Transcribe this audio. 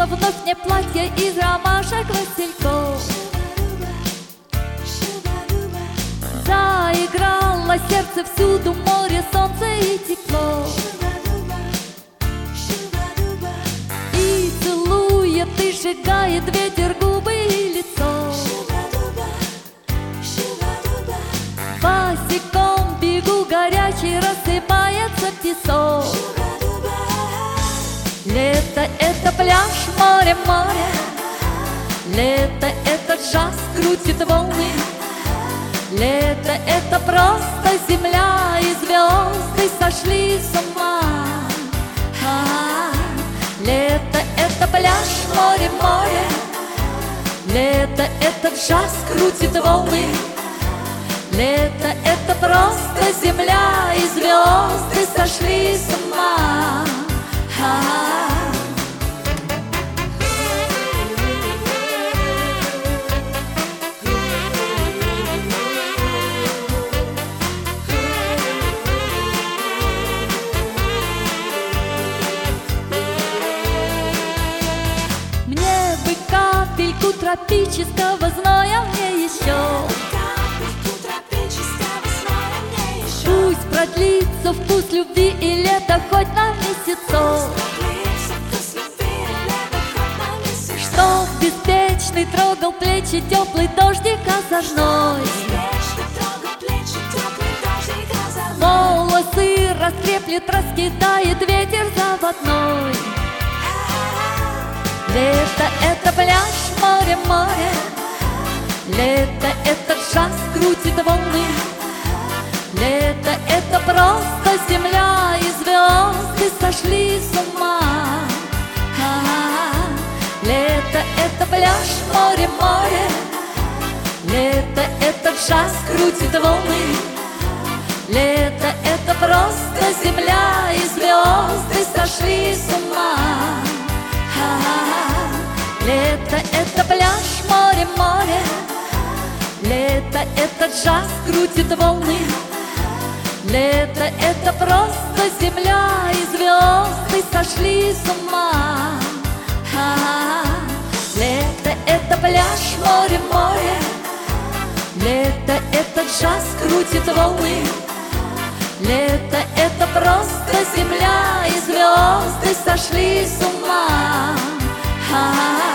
Купила вновь мне платье из ромашек васильков. Заиграло сердце, всюду море, солнце и тепло. И целует, и сжигает ветер губы и лицо. Босиком бегу горячий, рассыпается песок. Лето — это пляж, море, море. Лето — это джаз, крутит волны. Лето — это просто земля, и звезды сошли с ума. Лето — это пляж, море, море. Лето — это джаз, крутит волны. Лето — это просто земля, и звезды сошли с ума. Мне бы капельку тропического зноя, мне еще. Пусть продлится вкус любви и лето хоть на месяцок. Чтоб беспечный трогал плечи теплый дождик озорной. Волосы раскреплет, раскидает ветер заводной. Лето — это пляж, море, море. Лето — это джаз, крутит волны. Лето — это просто земля, и звезды сошли с ума. Лето — это пляж, море, море. Лето — это джаз, крутит волны. Лето — это просто земля, и звезды сошли с ума. Лето — это пляж, море, море. Лето — это джаз, крутит волны. Лето — это просто земля, и звезды сошли с ума. Лето — это пляж, море, море. Лето — это джаз, крутит волны. Лето — это просто земля, и звезды сошли с ума.